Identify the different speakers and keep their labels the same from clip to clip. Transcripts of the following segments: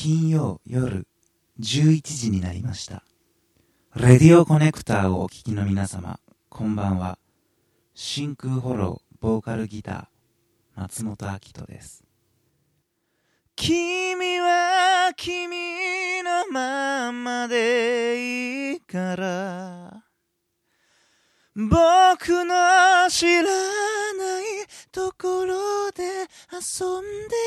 Speaker 1: 金曜夜11時になりました。レディオコネクターをお聞きの皆様、こんばんは。真空フォローボーカルギター松本明人です。君は君のままでいいから、僕の知らないところで遊んでよ。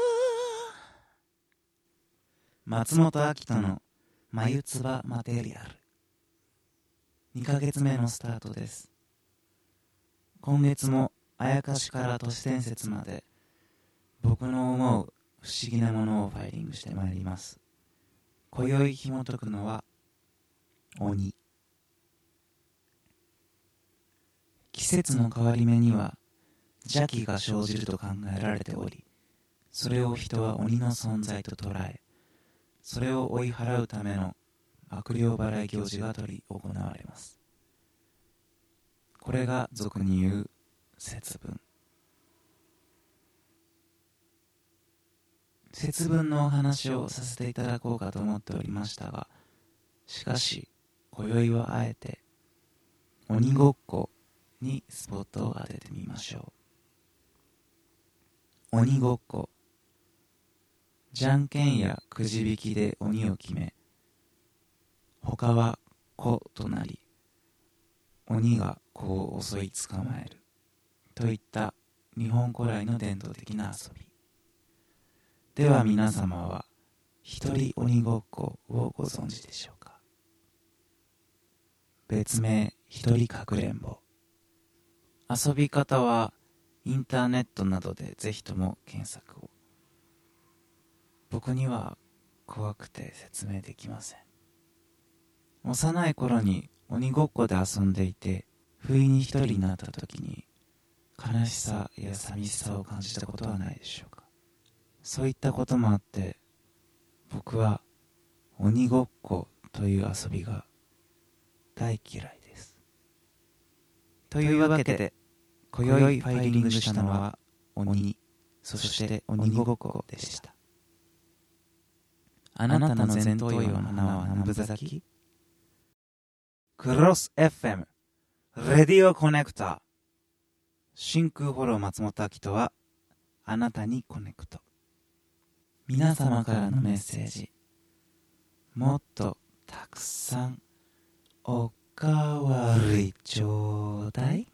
Speaker 1: 松本明人の眉唾マテリアル、2ヶ月目のスタートです。今月もあやかしから都市伝説まで僕の思う不思議なものをファイリングしてまいります。今宵紐解くのは鬼。季節の変わり目には邪気が生じると考えられており、それを人は鬼の存在と捉え、それを追い払うための悪霊払い行事が執り行われます。これが俗に言う節分。節分のお話をさせていただこうかと思っておりましたが、しかし今宵はあえて鬼ごっこにスポットを当ててみましょう。鬼ごっこ、じゃんけんやくじ引きで鬼を決め、他は子となり、鬼が子を襲い捕まえるといった日本古来の伝統的な遊びでは、皆様は一人鬼ごっこをご存知でしょうか。別名一人かくれんぼ。遊び方はインターネットなどでぜひとも検索を。僕には怖くて説明できません。幼い頃に鬼ごっこで遊んでいて、不意に一人になった時に悲しさや寂しさを感じたことはないでしょうか。そういったこともあって、僕は鬼ごっこという遊びが大嫌いです。というわけで、今宵ファイリングしたのは鬼、そして鬼ごっこでした。あなたの前頭葉の花は何分咲き？クロス FM レディオコネクター、真空フォロー松本明人はあなたにコネクト。皆様からのメッセージ、もっとたくさんおかわりちょうだい。